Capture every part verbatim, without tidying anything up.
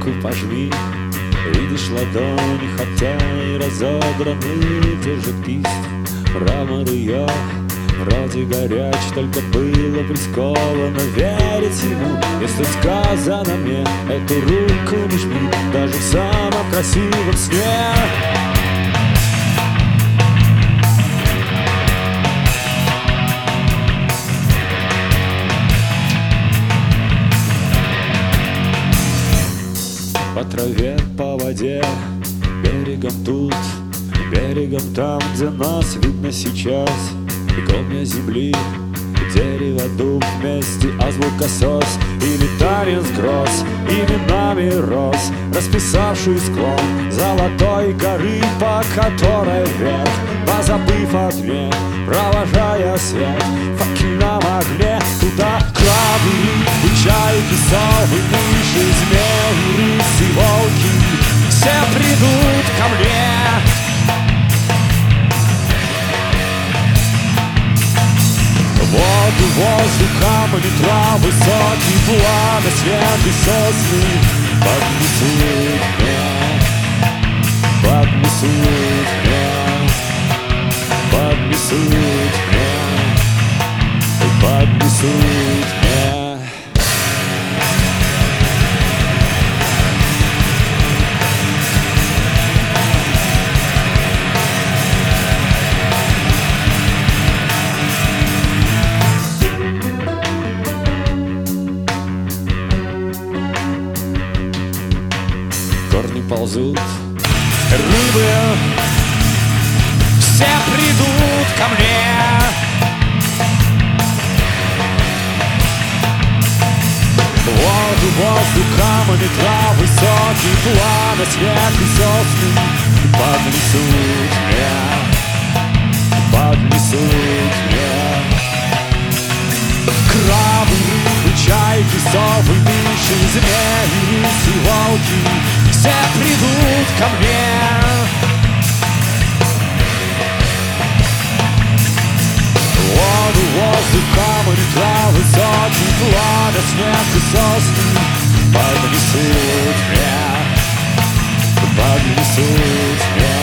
руку пожми. Видишь ладони, хотя и разодраны, держит кисть, мрамор ее вроде горяч, только было присковано верить ему. Если сказано мне, эту руку не жми, даже в самом красивом сне. По траве, по воде, берегом тут, берегом там, где нас видно сейчас. И комья земли, и дерево, дуб вместе, азбука сос или танец гроз, именами роз, расписавший склон золотой горы, по которой вверх, позабыв о дне, провожая свет, факел на огне. Туда крабы, рыбы, чайки, совы, мыши, змеи, рыси, волки, все придут ко мне. Воду, воздух, камни, травы, соки, пламя, свет и сосны поднесут мне, поднесут мне, поднесут мне, поднесут мне. Корни ползут, рыбы, все придут ко мне. Воду, воздух, камни, травы, соки, пламя, свет и сосны поднесут мне, поднесут мне. Крабы, рыбы, чайки, совы, мыши, змеи, рыси, волки, все придут ко мне. Воду, воздух, камни, травы, соки, пламя, снег и сосны поднесут мне, поднесут мне.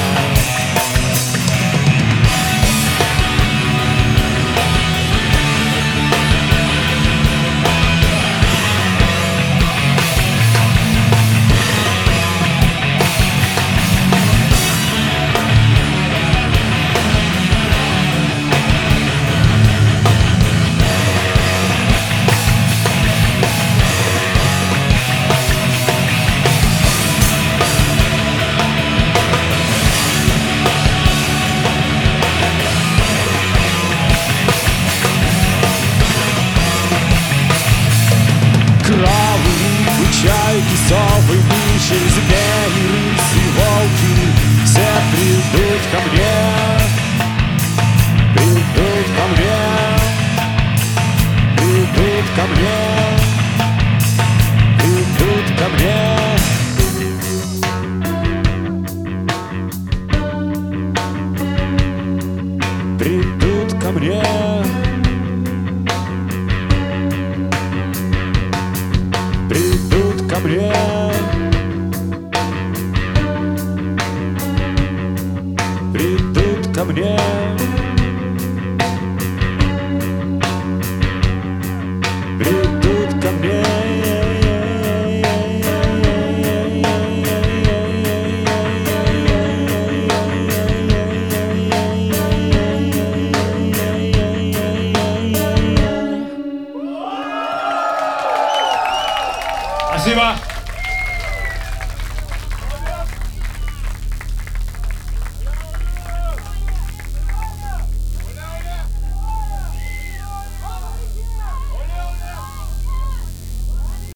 Чайки, совы, мыши, змеи, рыси, волки, все придут ко мне, придут ко мне, придут ко мне, придут ко мне. Придут ко мне. Придут ко мне, придут ко мне.